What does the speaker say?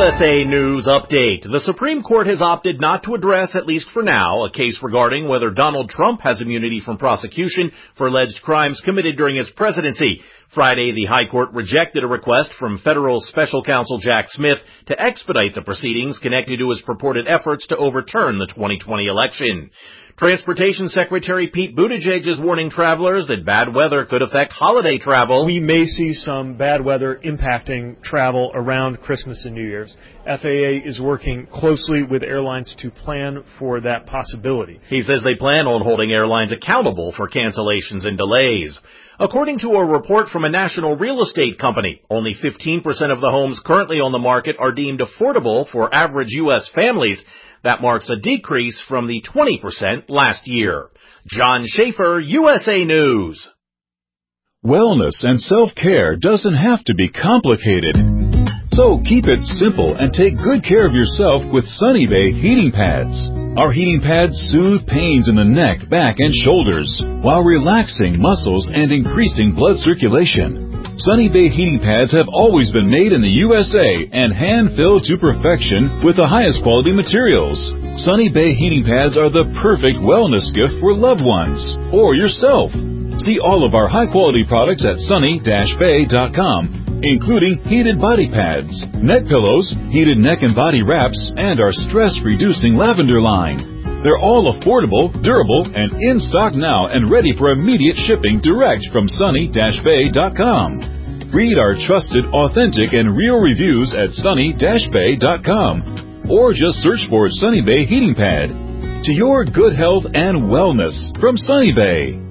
USA News Update. The Supreme Court has opted not to address, at least for now, a case regarding whether Donald Trump has immunity from prosecution for alleged crimes committed during his presidency. Friday, the High Court rejected a request from federal special counsel Jack Smith to expedite the proceedings connected to his purported efforts to overturn the 2020 election. Transportation Secretary Pete Buttigieg is warning travelers that bad weather could affect holiday travel. We may see some bad weather impacting travel around Christmas and New Year's. FAA is working closely with airlines to plan for that possibility. He says they plan on holding airlines accountable for cancellations and delays. According to a report from a national real estate company, only 15% of the homes currently on the market are deemed affordable for average U.S. families. That marks a decrease from the 20% last year. John Schaefer, USA News. Wellness and self-care doesn't have to be complicated. So keep it simple and take good care of yourself with Sunny Bay heating pads. Our heating pads soothe pains in the neck, back, and shoulders while relaxing muscles and increasing blood circulation. Sunny Bay heating pads have always been made in the USA and hand-filled to perfection with the highest quality materials. Sunny Bay heating pads are the perfect wellness gift for loved ones or yourself. See all of our high-quality products at sunny-bay.com, including heated body pads, neck pillows, heated neck and body wraps, and our stress-reducing lavender line. They're all affordable, durable, and in stock now and ready for immediate shipping direct from sunny-bay.com. Read our trusted, authentic, and real reviews at sunny-bay.com or just search for Sunny Bay Heating Pad. To your good health and wellness from Sunny Bay.